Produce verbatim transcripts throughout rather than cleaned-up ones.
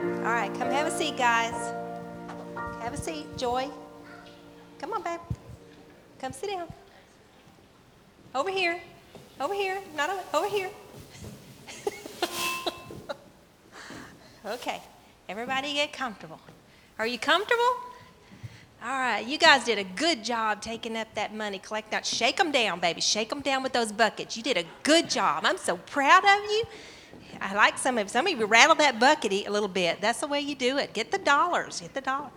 All right, come have a seat, guys. Have a seat. Joy, come on, babe. Come sit down. Over here. Over here. Not over, over here. Okay, everybody get comfortable. Are you comfortable? All right, you guys did a good job taking up that money, collecting that. Shake them down, baby. Shake them down with those buckets. You did a good job. I'm so proud of you. I like some of some of you rattle that bucket a little bit. That's the way you do it. Get the dollars. Get the dollar.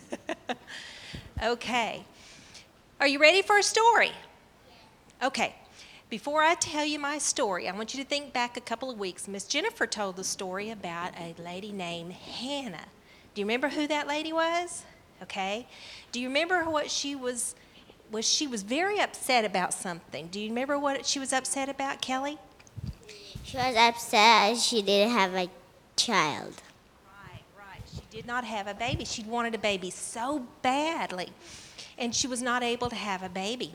Okay. Are you ready for a story? Okay. Before I tell you my story, I want you to think back a couple of weeks. Miss Jennifer told the story about a lady named Hannah. Do you remember who that lady was? Okay. Do you remember what she was? Was she was very upset about something? Do you remember what she was upset about, Kelly? She was upset she didn't have a child. Right, right. She did not have a baby. She wanted a baby so badly, and she was not able to have a baby.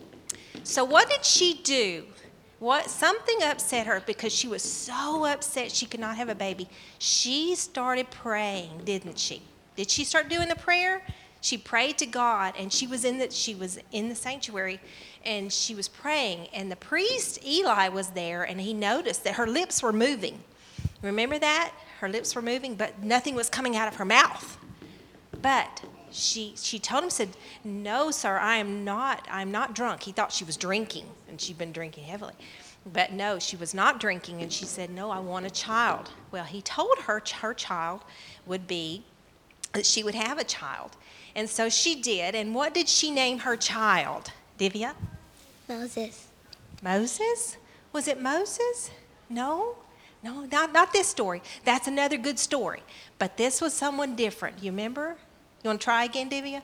So what did she do? What something upset her because she was so upset she could not have a baby. She started praying, didn't she? Did she start doing the prayer? She prayed to God, and she was in the she was in the sanctuary, and she was praying, and the priest Eli was there, and he noticed that her lips were moving. Remember that? Her lips were moving, but nothing was coming out of her mouth. But she she told him, said, "No, sir, I am not. I'm not drunk." He thought she was drinking, and she'd been drinking heavily. But no, she was not drinking, and she said, "No, I want a child." Well, he told her her child would be that she would have a child. And so she did. And what did she name her child, Divya? Moses. Moses? Was it Moses? No? No, not, not this story. That's another good story. But this was someone different. You remember? You want to try again, Divya?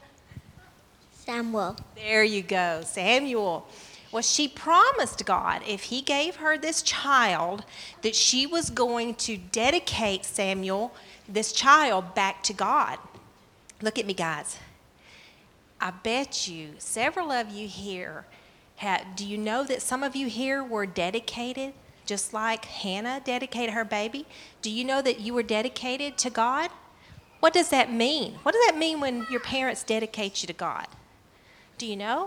Samuel. There you go, Samuel. Well, she promised God if he gave her this child that she was going to dedicate Samuel, this child, back to God. Look at me, guys. I bet you, several of you here, have, do you know that some of you here were dedicated, just like Hannah dedicated her baby? Do you know that you were dedicated to God? What does that mean? What does that mean when your parents dedicate you to God? Do you know?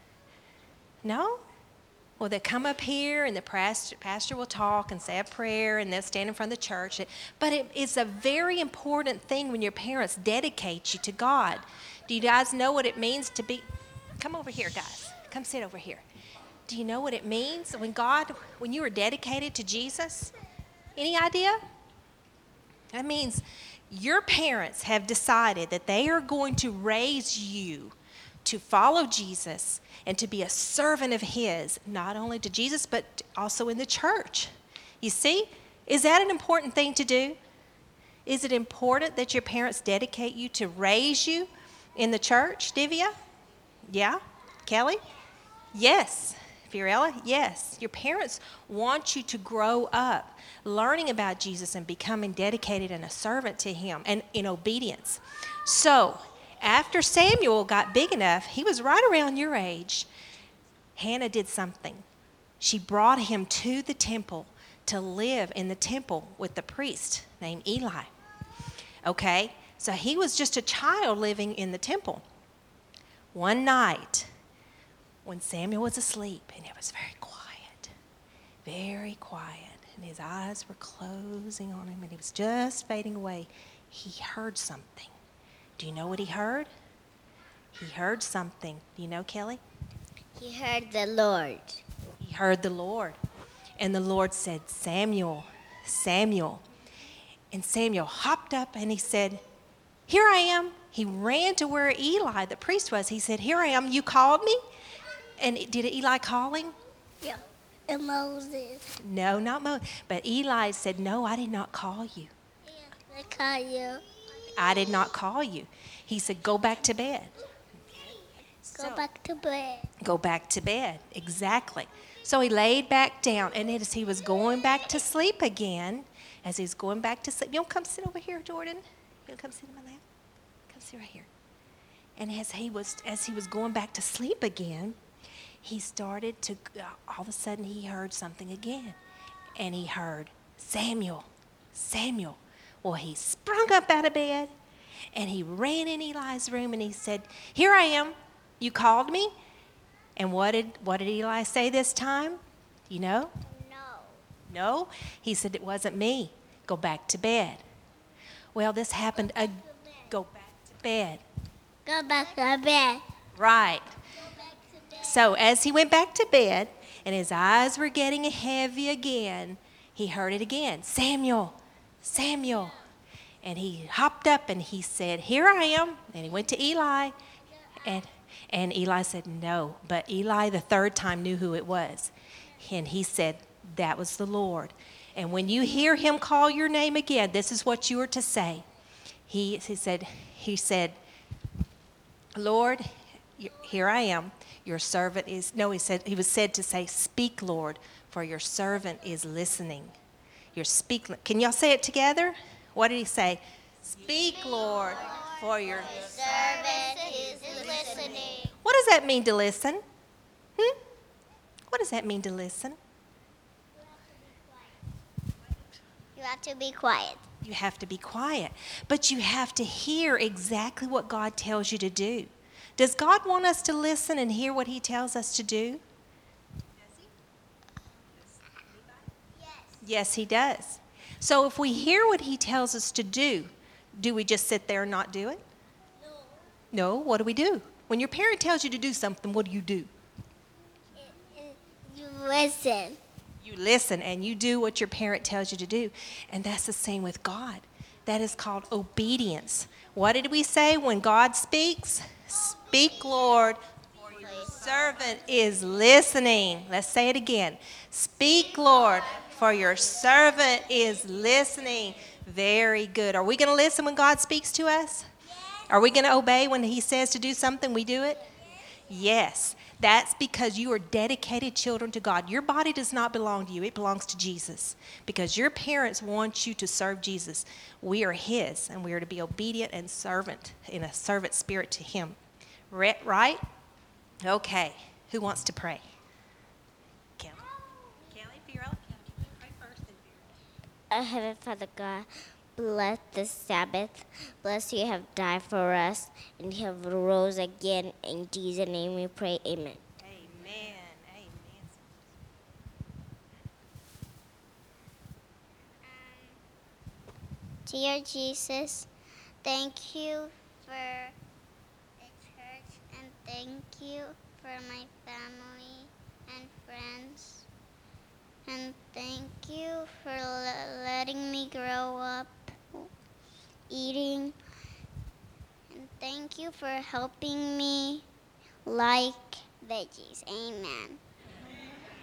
No? Well, they come up here and the pastor, pastor will talk and say a prayer and they'll stand in front of the church. But it is a very important thing when your parents dedicate you to God. Do you guys know what it means to be? Come over here, guys. Come sit over here. Do you know what it means when God, when you are dedicated to Jesus? Any idea? That means your parents have decided that they are going to raise you to follow Jesus and to be a servant of his, not only to Jesus, but also in the church. You see, is that an important thing to do? Is it important that your parents dedicate you to raise you in the church, Divya? Yeah? Kelly? Yes. Fiorella? Yes. Your parents want you to grow up learning about Jesus and becoming dedicated and a servant to him and in obedience. So, after Samuel got big enough, he was right around your age, Hannah did something. She brought him to the temple to live in the temple with the priest named Eli. Okay, so he was just a child living in the temple. One night, when Samuel was asleep, and it was very quiet, very quiet, and his eyes were closing on him, and he was just fading away, he heard something. Do you know what he heard? He heard something. Do you know, Kelly? He heard the Lord. He heard the Lord. And the Lord said, "Samuel, Samuel." And Samuel hopped up and he said, "Here I am." He ran to where Eli, the priest, was. He said, "Here I am. You called me?" And did Eli call him? Yeah. And Moses. No, not Moses. But Eli said, "No, I did not call you. Yeah, I call you. I did not call you." He said, "Go back to bed." Go So, back to bed. Go back to bed. Exactly. So he laid back down, and as he was going back to sleep again, as he was going back to sleep, you don't come sit over here, Jordan. You don't come sit in my lap. Come sit right here. And as he was as he was going back to sleep again, he started to. All of a sudden, he heard something again, and he heard, "Samuel, Samuel." Well, he sprung up out of bed, and he ran in Eli's room, and he said, "Here I am. You called me?" And what did, what did Eli say this time? You know? No. No. He said, "It wasn't me. Go back to bed." Well, this happened. A, go back to bed. Go back to bed. Right. So as he went back to bed and his eyes were getting heavy again, he heard it again. "Samuel, Samuel." And he hopped up and he said, "Here I am." And he went to Eli. And, and Eli said, "No." But Eli the third time knew who it was. And he said, "That was the Lord." And when you hear him call your name again, this is what you are to say. He, he said, he said, "Lord, here I am. Your servant is," no, he said, he was said to say, "Speak, Lord, for your servant is listening." Your speak, can y'all say it together? What did he say? "Speak, Lord, for your Servant is listening. What does that mean to listen? Hmm? What does that mean to listen? You have to be quiet. You have to be quiet, but you have to hear exactly what God tells you to do. Does God want us to listen and hear what he tells us to do? Yes, he does. So if we hear what he tells us to do, do we just sit there and not do it? No. No, what do we do? When your parent tells you to do something, what do you do? You listen. You listen and you do what your parent tells you to do. And that's the same with God. That is called obedience. What did we say when God speaks? "Speak, Lord, for your servant is listening." Let's say it again. "Speak, Lord, for your servant is listening." Very good. Are we going to listen when God speaks to us? Are we going to obey when he says to do something, we do it? Yes. That's because you are dedicated children to God. Your body does not belong to you. It belongs to Jesus. Because your parents want you to serve Jesus. We are his, and we are to be obedient and servant, in a servant spirit to him. Right? Okay. Who wants to pray? Kelly? Kelly, Vera? Kelly, pray first, then Vera. Our Heavenly Father God, bless this Sabbath. Bless you have died for us and you have rose again. In Jesus' name we pray. Amen. Amen. Amen. Dear Jesus, thank you for the church and thank you for my family and friends. And thank you for le- letting me grow up eating. And thank you for helping me like veggies. Amen.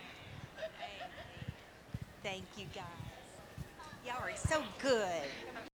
Thank you, guys. Y'all are so good.